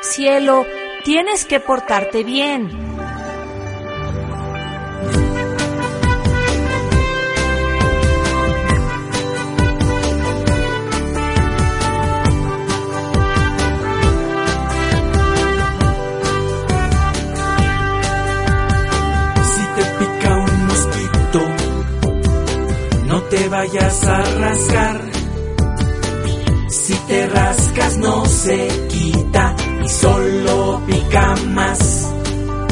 Cielo, tienes que portarte bien. Si te pica un mosquito, no te vayas a rascar. Si te rascas no se quita y solo pica más.